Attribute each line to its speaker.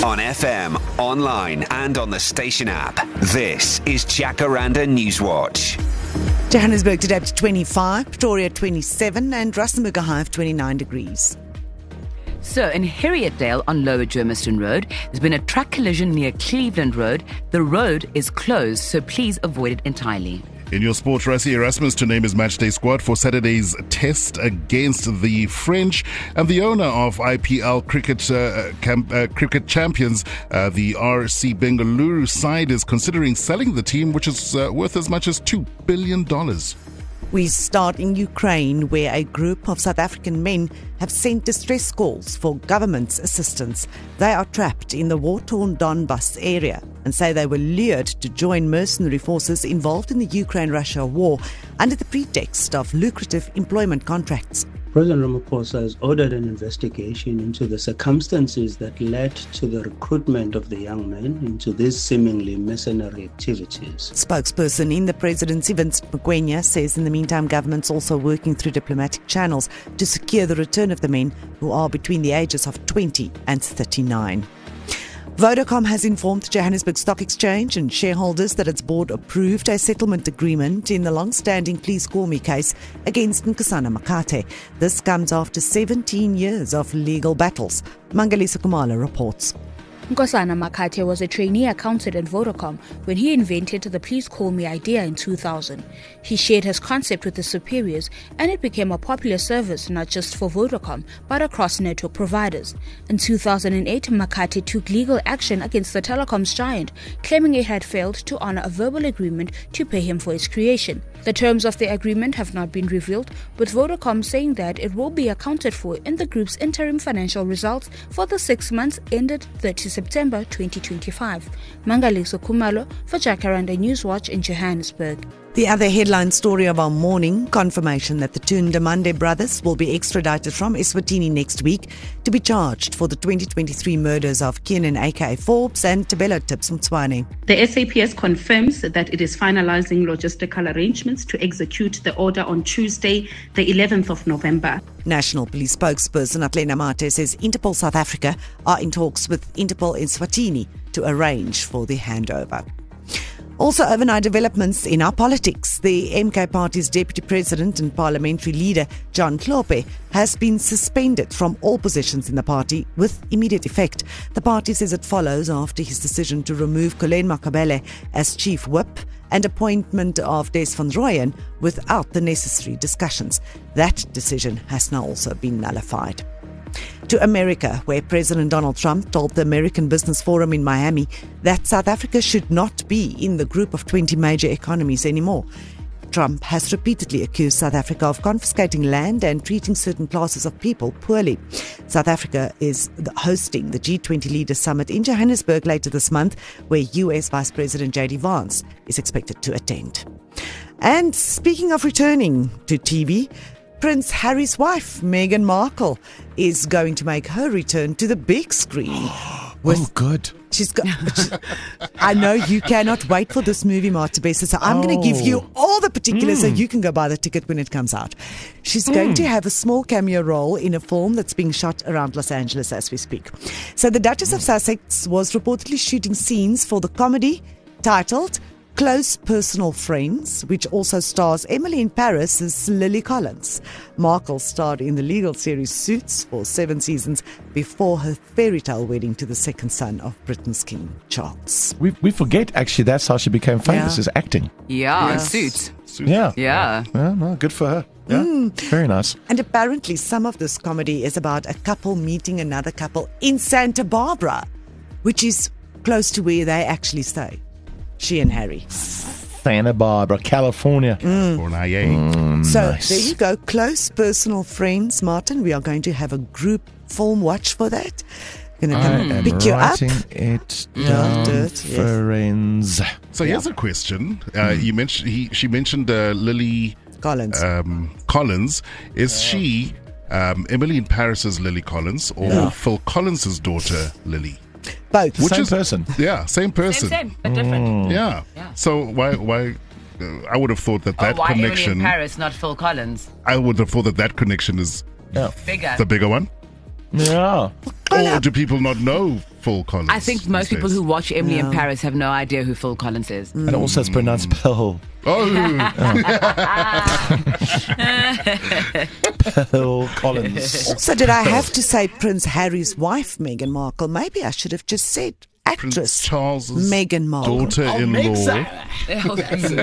Speaker 1: On FM, online and on the station app. This is Jacaranda Newswatch.
Speaker 2: Johannesburg today up to 25, Pretoria 27 and Rustenburg a high of 29 degrees.
Speaker 3: So, in Harrietdale on Lower Germiston Road, there's been a truck collision near Cleveland Road. The road is closed, so please avoid it entirely.
Speaker 4: In your sport, Rassie Erasmus to name his matchday squad for Saturday's test against the French, and the owner of IPL cricket champions, the RC Bengaluru side, is considering selling the team, which is worth as much as $2 billion.
Speaker 2: We start in Ukraine, where a group of South African men have sent distress calls for government's assistance. They are trapped in the war-torn Donbas area and say they were lured to join mercenary forces involved in the Ukraine-Russia war under the pretext of lucrative employment contracts.
Speaker 5: President Ramaphosa has ordered an investigation into the circumstances that led to the recruitment of the young men into these seemingly mercenary activities.
Speaker 2: Spokesperson in the presidency, Vincent Mokoena, says in the meantime government's also working through diplomatic channels to secure the return of the men who are between the ages of 20 and 39. Vodacom has informed the Johannesburg Stock Exchange and shareholders that its board approved a settlement agreement in the long-standing Please Call Me case against Nkosana Makate. This comes after 17 years of legal battles. Mangalisa Kumala reports.
Speaker 6: Nkosana Makate was a trainee accountant at Vodacom when he invented the Please Call Me idea in 2000. He shared his concept with his superiors and it became a popular service not just for Vodacom but across network providers. In 2008, Makate took legal action against the telecoms giant, claiming it had failed to honor a verbal agreement to pay him for its creation. The terms of the agreement have not been revealed, with Vodacom saying that it will be accounted for in the group's interim financial results for the 6 months ended 30 September 2025. Mangaliso Kumalo for Jacaranda Newswatch in Johannesburg.
Speaker 2: The other headline story of our morning, confirmation that the Tundamande brothers will be extradited from Eswatini next week to be charged for the 2023 murders of Kiernan aka Forbes and Tabelo Tips Mtswane.
Speaker 7: The SAPS confirms that it is finalizing logistical arrangements to execute the order on Tuesday, the 11th of November.
Speaker 2: National Police spokesperson Atlena Mate says Interpol South Africa are in talks with Interpol in Eswatini to arrange for the handover. Also, overnight developments in our politics. The MK Party's Deputy President and Parliamentary Leader, John Hlophe, has been suspended from all positions in the party with immediate effect. The party says it follows after his decision to remove Colleen Makabele as Chief Whip and appointment of Des van Rooyen without the necessary discussions. That decision has now also been nullified. To America, where President Donald Trump told the American Business Forum in Miami that South Africa should not be in the group of 20 major economies anymore. Trump has repeatedly accused South Africa of confiscating land and treating certain classes of people poorly. South Africa is hosting the G20 Leaders Summit in Johannesburg later this month, where US Vice President J.D. Vance is expected to attend. And speaking of returning to TV, Prince Harry's wife, Meghan Markle, is going to make her return to the big screen.
Speaker 8: Good.
Speaker 2: I know you cannot wait for this movie, Marta Bessa, so I'm going to give you all the particulars so you can go buy the ticket when it comes out. She's going to have a small cameo role in a film that's being shot around Los Angeles as we speak. So the Duchess of Sussex was reportedly shooting scenes for the comedy titled Close Personal Friends, which also stars Emily in Paris as Lily Collins. Markle starred in the legal series Suits for 7 seasons before her fairy tale wedding to the second son of Britain's King Charles.
Speaker 8: We forget, actually, that's how she became famous, is acting.
Speaker 3: Yeah,
Speaker 2: Yes.
Speaker 3: Suits.
Speaker 8: Yeah.
Speaker 3: Yeah.
Speaker 8: No, good for her. Yeah, very nice.
Speaker 2: And apparently some of this comedy is about a couple meeting another couple in Santa Barbara, which is close to where they actually stay. She and Harry.
Speaker 8: Santa Barbara, California.
Speaker 2: So
Speaker 8: Nice.
Speaker 2: there you go. Close personal friends, Martin. We are going to have a group film watch for that. Going to come and pick you up.
Speaker 8: Writing it down,
Speaker 2: Yes.
Speaker 8: friends.
Speaker 4: So here's a question. She mentioned Lily
Speaker 2: Collins.
Speaker 4: Collins. Is she Emily in Paris's Lily Collins or Phil Collins's daughter Lily?
Speaker 2: Both.
Speaker 8: Same person.
Speaker 4: Yeah, same person.
Speaker 3: Same, but different.
Speaker 4: Yeah. So why? I would have thought that
Speaker 3: Why
Speaker 4: connection.
Speaker 3: Emily in Paris, not Phil Collins?
Speaker 4: I would have thought that connection is
Speaker 3: Bigger.
Speaker 4: the bigger one.
Speaker 8: Yeah.
Speaker 4: Or do people not know Phil Collins.
Speaker 3: I think most
Speaker 4: these
Speaker 3: people
Speaker 4: days.
Speaker 3: who watch Emily in Paris have no idea who Phil Collins is.
Speaker 8: And also it's pronounced Pearl. Pearl Collins.
Speaker 2: Also, did I have to say Prince Harry's wife, Meghan Markle? Maybe I should have just said
Speaker 4: Prince
Speaker 2: actress
Speaker 4: Charles's
Speaker 2: Meghan Markle.
Speaker 4: daughter-in-law.